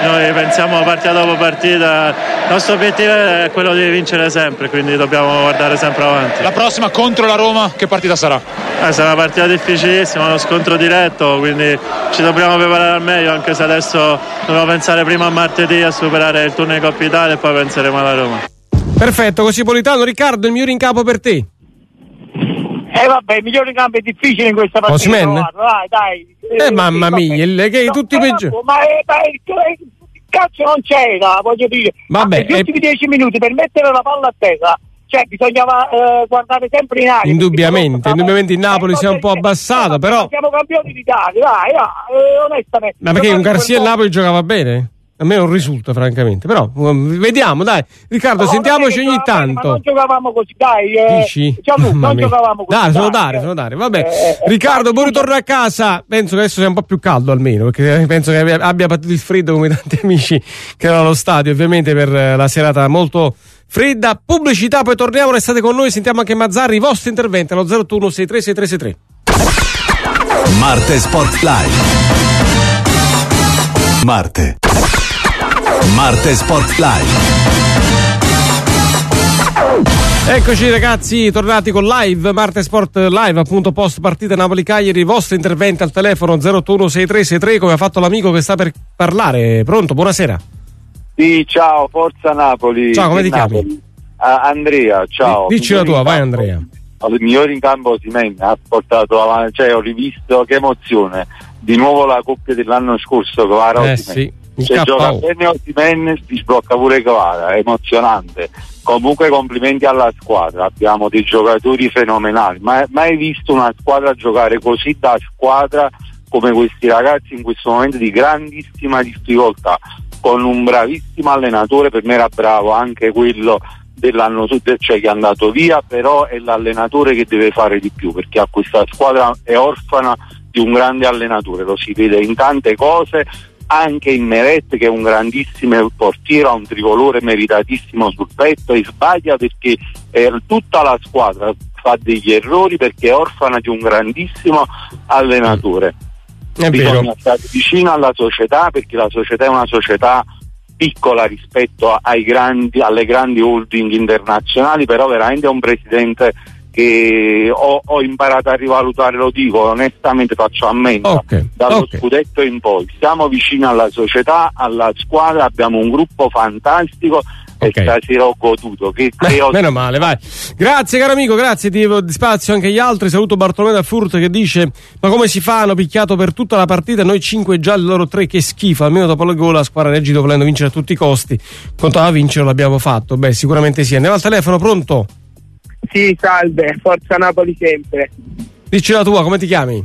noi pensiamo partita dopo partita, il nostro obiettivo è quello di vincere sempre, quindi dobbiamo guardare sempre avanti. La prossima contro la Roma che partita sarà? Eh, sarà una partita difficilissima, uno scontro diretto, quindi ci dobbiamo preparare al meglio, anche se adesso dobbiamo pensare prima a martedì a superare il turno di Coppa Italia e poi penseremo alla Roma. Perfetto, così Politano. Riccardo, il migliore in campo per te? Eh vabbè, il migliore in campo è difficile in questa partita. Osimhen? Dai, dai. Eh, eh mamma sì, mia, il, che no, tutti i peggiori. Ma, ma il cazzo non c'era, voglio dire. Vabbè, gli ultimi dieci minuti per mettere la palla a terra, cioè bisognava eh, guardare sempre in aria. Indubbiamente, indubbiamente il Napoli si è un po' abbassato, però. Siamo campioni d'Italia, dai, dai, eh, onestamente. Ma perché un Garcia il Napoli giocava bene? A me non risulta, francamente, però um, vediamo, dai. Riccardo, no, sentiamoci ogni tanto. Ma non giocavamo così, dai. Eh, Dici? Gianluca, non giocavamo così. Dai, sono dare, sono dare, vabbè. Eh, Riccardo, buon ritorno a casa. Penso che adesso sia un po' più caldo almeno, perché penso che abbia battuto il freddo come tanti amici che erano allo stadio, ovviamente, per la serata molto fredda. Pubblicità, poi torniamo, restate con noi, sentiamo anche Mazzarri, i vostri interventi allo zero uno sei tre sei tre sei tre. Marte Sport Live. Marte. Marte Sport Live. Eccoci ragazzi, tornati con live Marte Sport Live, appunto post partita Napoli-Cagliari. I vostri interventi al telefono zero uno sei tre sei tre, come ha fatto l'amico che sta per parlare. Pronto? Buonasera. Sì, ciao, forza Napoli. Ciao, come ti Napoli. chiami? Uh, Andrea, ciao. Dici la tua, vai Andrea. Il migliore in campo Osimhen ha portato avanti, cioè ho rivisto, che emozione, di nuovo la coppia dell'anno scorso Kvara Eh Osimhen. sì. Se gioca bene Osimhen si sblocca pure Kvara, emozionante. Comunque complimenti alla squadra, abbiamo dei giocatori fenomenali, ma mai visto una squadra giocare così da squadra come questi ragazzi in questo momento di grandissima difficoltà, con un bravissimo allenatore. Per me era bravo anche quello dell'anno sud, cioè che è andato via, però è l'allenatore che deve fare di più, perché a questa squadra è orfana di un grande allenatore, lo si vede in tante cose, anche in Meret che è un grandissimo portiere, ha un tricolore meritatissimo sul petto, e sbaglia perché eh, tutta la squadra fa degli errori perché è orfana di un grandissimo allenatore. È Bisogna vero. stare vicino alla società, perché la società è una società piccola rispetto ai grandi, alle grandi holding internazionali, però veramente è un presidente che ho, ho imparato a rivalutare, lo dico onestamente, faccio ammenda, okay, dallo okay. scudetto in poi. Siamo vicini alla società, alla squadra, abbiamo un gruppo fantastico. Okay. E stasera ho goduto. Che, che eh, ho... Meno male, vai. Grazie caro amico, grazie, ti do spazio anche agli altri. Saluto Bartolomeo da Furto che dice: ma come si fa? Hanno picchiato per tutta la partita, noi cinque gialli, loro tre, che schifo. Almeno dopo il gol la squadra reggito volendo vincere a tutti i costi. Contava vincere, l'abbiamo fatto. Beh, sicuramente sì. Andiamo al telefono, pronto? Sì, salve, forza Napoli sempre. Dici la tua, come ti chiami?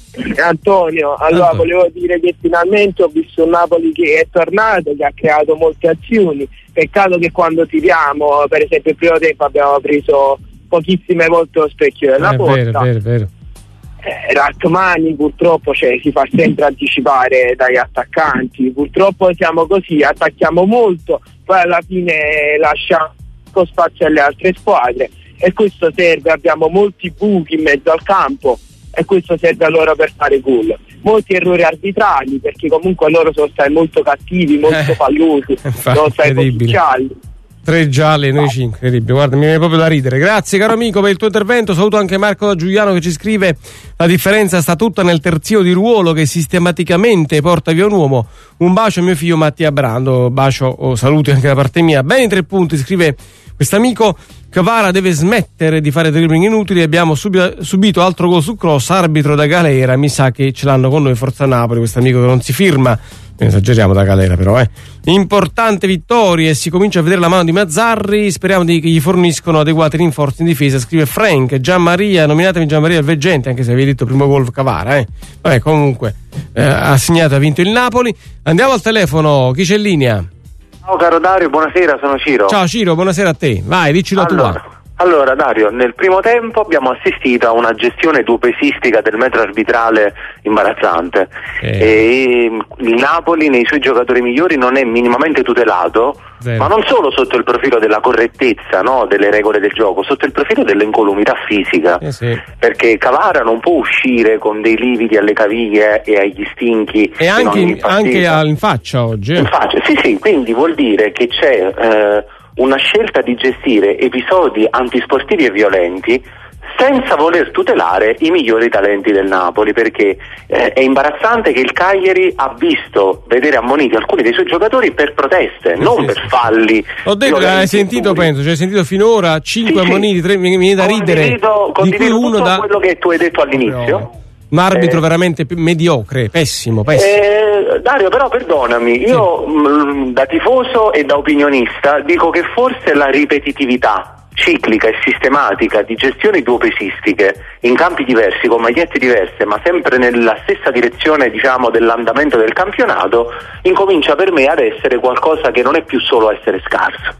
Antonio, allora Antonio. volevo dire che finalmente ho visto un Napoli che è tornato, che ha creato molte azioni. Peccato che quando tiriamo, per esempio il primo tempo abbiamo preso pochissime volte lo specchio della È porta. vero, vero, vero. Eh, Rachmani purtroppo, cioè, si fa sempre anticipare dagli attaccanti, purtroppo siamo così, attacchiamo molto, poi alla fine lasciamo spazio alle altre squadre, e questo serve, abbiamo molti buchi in mezzo al campo e questo serve a loro per fare gol. Molti errori arbitrali, perché comunque loro sono stati molto cattivi, molto eh, fallosi, sono stati pochi gialli. Tre gialli e noi cinque, incredibile, guarda, mi viene proprio da ridere. Grazie caro amico per il tuo intervento. Saluto anche Marco da Giuliano che ci scrive: la differenza sta tutta nel terzio di ruolo che sistematicamente porta via un uomo. Un bacio a mio figlio Mattia Brando, bacio o oh, saluti anche da parte mia. Bene, tre punti, scrive quest'amico. Kvara deve smettere di fare dribbling inutili, abbiamo subi- subito altro gol su cross, arbitro da galera, mi sa che ce l'hanno con noi Forza Napoli, questo amico che non si firma, esageriamo da galera però, eh. Importante vittoria e si comincia a vedere la mano di Mazzarri, speriamo di, che gli forniscono adeguati rinforzi in difesa, scrive Frank. Gianmaria, nominatemi Gianmaria il veggente, anche se avevi detto primo gol Kvara, eh. Vabbè, comunque eh, ha segnato, ha vinto il Napoli. Andiamo al telefono, chi c'è in linea? Ciao caro Dario, buonasera, sono Ciro. Ciao Ciro, buonasera a te. Vai, dici la allora, tua. Allora Dario, nel primo tempo abbiamo assistito a una gestione duopesistica del metro arbitrale imbarazzante eh. e il Napoli nei suoi giocatori migliori non è minimamente tutelato, Zero. ma non solo sotto il profilo della correttezza, no, delle regole del gioco, sotto il profilo dell'incolumità fisica, eh sì. perché Kvara non può uscire con dei lividi alle caviglie e agli stinchi e anche in, anche in faccia oggi in faccia, sì sì, quindi vuol dire che c'è eh, una scelta di gestire episodi antisportivi e violenti senza voler tutelare i migliori talenti del Napoli, perché eh, è imbarazzante che il Cagliari ha visto vedere ammoniti alcuni dei suoi giocatori per proteste, sì, non sì, per falli. Ho detto, hai sentito, puri. penso, cioè hai sentito finora cinque sì, ammoniti, tre, mi viene da ridere, condivido, condivido di cui uno tutto da quello che tu hai detto all'inizio. No. Un arbitro eh, veramente mediocre, pessimo, pessimo. Eh, Dario, però perdonami, io sì. mh, da tifoso e da opinionista dico che forse la ripetitività ciclica e sistematica di gestioni duopesistiche in campi diversi, con magliette diverse, ma sempre nella stessa direzione, diciamo, dell'andamento del campionato, incomincia per me ad essere qualcosa che non è più solo essere scarso.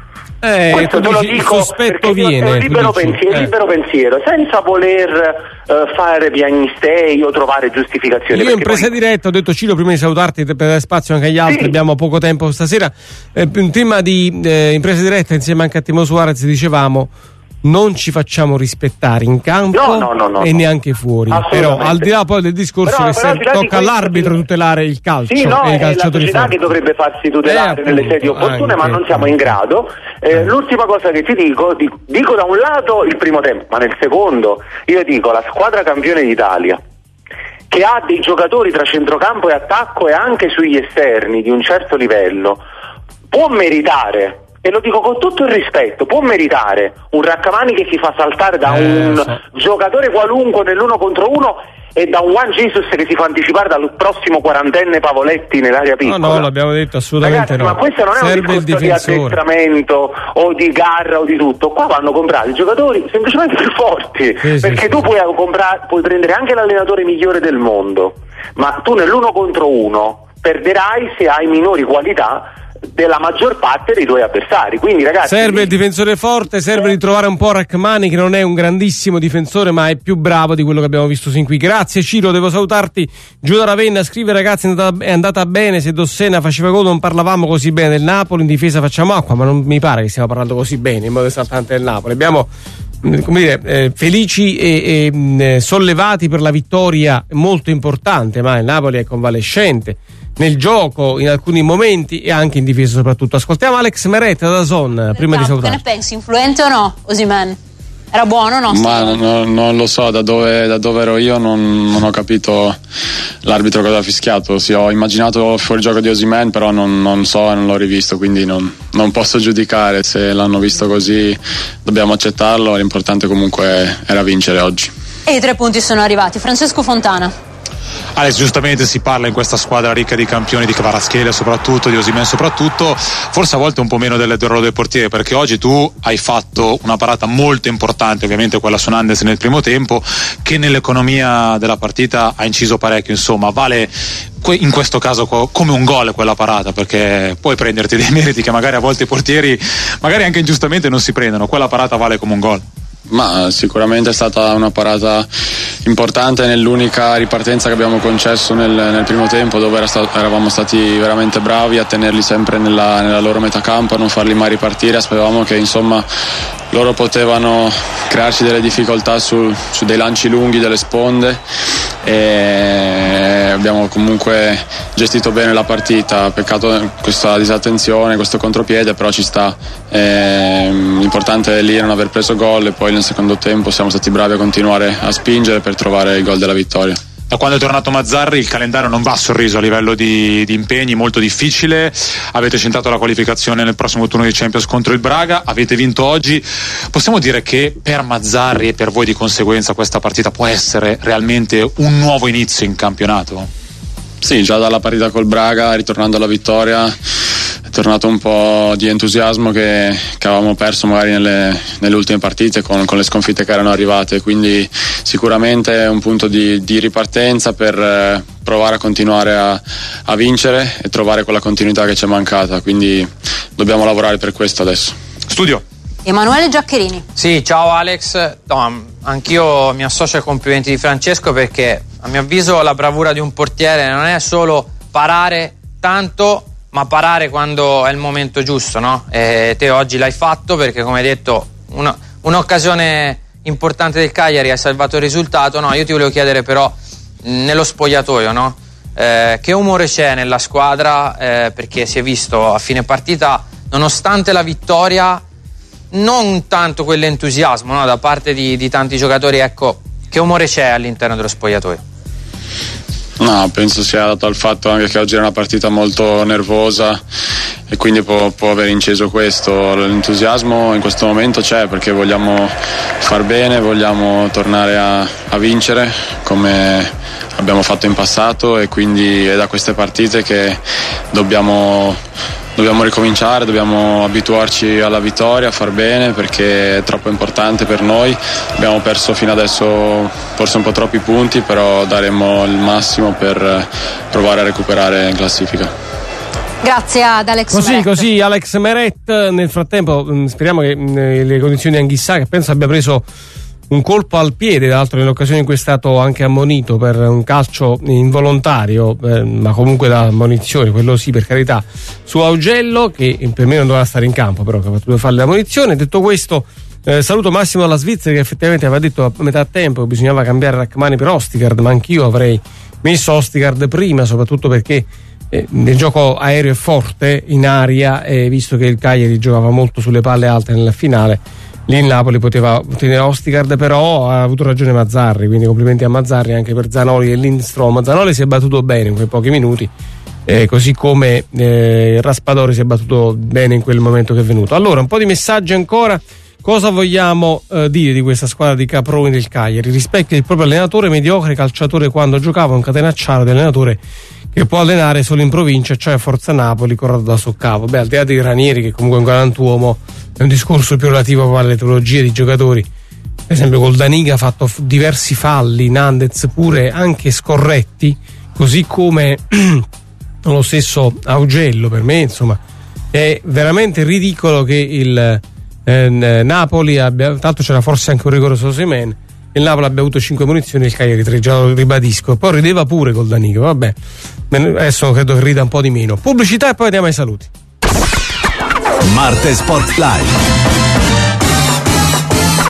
Eh, Questo te lo dico il sospetto viene, è un libero, pensiero, eh. libero pensiero, senza voler uh, fare piagnistei o trovare giustificazioni. Io in presa poi... diretta ho detto, Ciro, prima di salutarti per dare spazio anche agli altri, sì. abbiamo poco tempo stasera, eh, prima di eh, in presa diretta insieme anche a Timo Suarez dicevamo non ci facciamo rispettare in campo no, no, no, no, e neanche fuori, però al di là poi del discorso però, che però, se, tocca all'arbitro tutelare il calcio sì, no, e i è la società che dovrebbe farsi tutelare eh, nelle sedi opportune, anche, ma non siamo in grado. Eh, eh. L'ultima cosa che ti dico, dico dico da un lato il primo tempo, ma nel secondo io dico la squadra campione d'Italia, che ha dei giocatori tra centrocampo e attacco e anche sugli esterni di un certo livello, può meritare, e lo dico con tutto il rispetto, può meritare un Raccamani che si fa saltare da eh, un so. giocatore qualunque nell'uno contro uno e da un Juan Jesus che si fa anticipare dal prossimo quarantenne Pavoletti nell'area piccola. No, no, l'abbiamo detto assolutamente. Ragazzi, no. ma questo non è Serve un discorso di addestramento o di garra o di tutto. Qua vanno comprati giocatori semplicemente più forti, sì, perché sì, tu sì. puoi comprare, puoi prendere anche l'allenatore migliore del mondo, ma tu nell'uno contro uno perderai se hai minori qualità della maggior parte dei tuoi avversari. Quindi ragazzi, serve il difensore forte, serve di trovare un po' Rachmani, che non è un grandissimo difensore ma è più bravo di quello che abbiamo visto sin qui. Grazie Ciro, devo salutarti. Giuda Ravenna scrive: ragazzi, è andata, è andata bene, se Dossena faceva gol non parlavamo così bene del Napoli, in difesa facciamo acqua, ma non mi pare che stiamo parlando così bene in modo esaltante del Napoli. Abbiamo, come dire, eh, felici e, e sollevati per la vittoria molto importante, ma il Napoli è convalescente nel gioco in alcuni momenti e anche in difesa soprattutto. Ascoltiamo Alex Meretta da Zon prima di salutare. Che ne pensi? Influente o no Osimhen? Era buono o no? Ma no, non lo so, da dove, da dove ero io non, non ho capito l'arbitro cosa ha fischiato. Sì, ho immaginato fuori gioco di Osimhen, però non, non so e non l'ho rivisto, quindi non, non posso giudicare. Se l'hanno visto così dobbiamo accettarlo, l'importante comunque era vincere oggi. E i tre punti sono arrivati. Francesco Fontana. Alex, giustamente si parla in questa squadra ricca di campioni, di Kvaratskhelia soprattutto, di Osimhen soprattutto, forse a volte un po' meno del ruolo del portiere, perché oggi tu hai fatto una parata molto importante, ovviamente quella su Nandes nel primo tempo, che nell'economia della partita ha inciso parecchio, insomma vale in questo caso come un gol quella parata, perché puoi prenderti dei meriti che magari a volte i portieri magari anche ingiustamente non si prendono, quella parata vale come un gol. Ma sicuramente è stata una parata importante nell'unica ripartenza che abbiamo concesso nel, nel primo tempo, dove era stato, eravamo stati veramente bravi a tenerli sempre nella, nella loro metà campo, a non farli mai ripartire. Sapevamo che insomma loro potevano crearci delle difficoltà su, su dei lanci lunghi, delle sponde, e abbiamo comunque gestito bene la partita. Peccato questa disattenzione, questo contropiede, però ci sta. E, l'importante è lì non aver preso gol, e poi nel secondo tempo siamo stati bravi a continuare a spingere per trovare il gol della vittoria. Da quando è tornato Mazzarri il calendario non va a sorriso a livello di, di impegni, molto difficile. Avete centrato la qualificazione nel prossimo turno di Champions contro il Braga, avete vinto oggi. Possiamo dire che per Mazzarri e per voi di conseguenza questa partita può essere realmente un nuovo inizio in campionato? Sì, già dalla partita col Braga, ritornando alla vittoria, è tornato un po' di entusiasmo che, che avevamo perso magari nelle, nelle ultime partite con, con le sconfitte che erano arrivate, quindi sicuramente è un punto di, di ripartenza per eh, provare a continuare a, a vincere e trovare quella continuità che ci è mancata, quindi dobbiamo lavorare per questo adesso. Studio. Emanuele Giaccherini. Sì, ciao Alex. No, anch'io mi associo ai complimenti di Francesco, perché a mio avviso la bravura di un portiere non è solo parare tanto, ma parare quando è il momento giusto, no? E te oggi l'hai fatto, perché come hai detto una, un'occasione importante del Cagliari hai salvato il risultato. No, io ti volevo chiedere però nello spogliatoio, no? Eh, che umore c'è nella squadra, eh, perché si è visto a fine partita, nonostante la vittoria, non tanto quell'entusiasmo, no, da parte di, di tanti giocatori. Ecco, che umore c'è all'interno dello spogliatoio? No, penso sia dato al fatto anche che oggi era una partita molto nervosa e quindi può, può aver inciso questo. L'entusiasmo in questo momento c'è, perché vogliamo far bene, vogliamo tornare a, a vincere come abbiamo fatto in passato, e quindi è da queste partite che dobbiamo Dobbiamo ricominciare, dobbiamo abituarci alla vittoria, a far bene, perché è troppo importante per noi. Abbiamo perso fino adesso forse un po' troppi punti, però daremo il massimo per provare a recuperare in classifica. Grazie ad Alex così, Meret. Così Alex Meret. Nel frattempo speriamo che le condizioni di Anghissà, che penso abbia preso un colpo al piede, tra l'altro nell'occasione in cui è stato anche ammonito per un calcio involontario, eh, ma comunque da ammonizione, quello sì, per carità, su Augello, che per me non doveva stare in campo, però che ha fatto fare l'ammonizione. Detto questo, eh, saluto Massimo dalla Svizzera, che effettivamente aveva detto a metà tempo che bisognava cambiare Rachmani per Ostigard, ma anch'io avrei messo Ostigard prima, soprattutto perché eh, il gioco aereo è forte in aria, e visto che il Cagliari giocava molto sulle palle alte nella finale, lì il Napoli poteva ottenere Ostigard. Però ha avuto ragione Mazzarri, quindi complimenti a Mazzarri anche per Zanoli e Lindstrom. Zanoli si è battuto bene in quei pochi minuti, eh, così come eh, Raspadori si è battuto bene in quel momento che è venuto. Allora, un po' di messaggi ancora. Cosa vogliamo eh, dire di questa squadra di Caproni del Cagliari? Rispecchia il proprio allenatore, mediocre calciatore quando giocava, un catenacciaro di allenatore che può allenare solo in provincia, cioè a Forza Napoli, Corrado da Soccavo. Beh, al di là di Ranieri, che comunque è un galantuomo, è un discorso più relativo alle tipologie di giocatori. Per esempio col Daniga ha fatto f- diversi falli, Nandez pure anche scorretti, così come lo stesso Augello. Per me, insomma, è veramente ridicolo che il eh, Napoli abbia, tanto c'era forse anche un rigore su Osimhen, il Napoli abbia avuto cinque munizioni e il Cagliari tre, già lo ribadisco. Poi rideva pure col Daniga, vabbè, adesso credo che rida un po' di meno. Pubblicità e poi andiamo ai saluti. Marte Sport Live.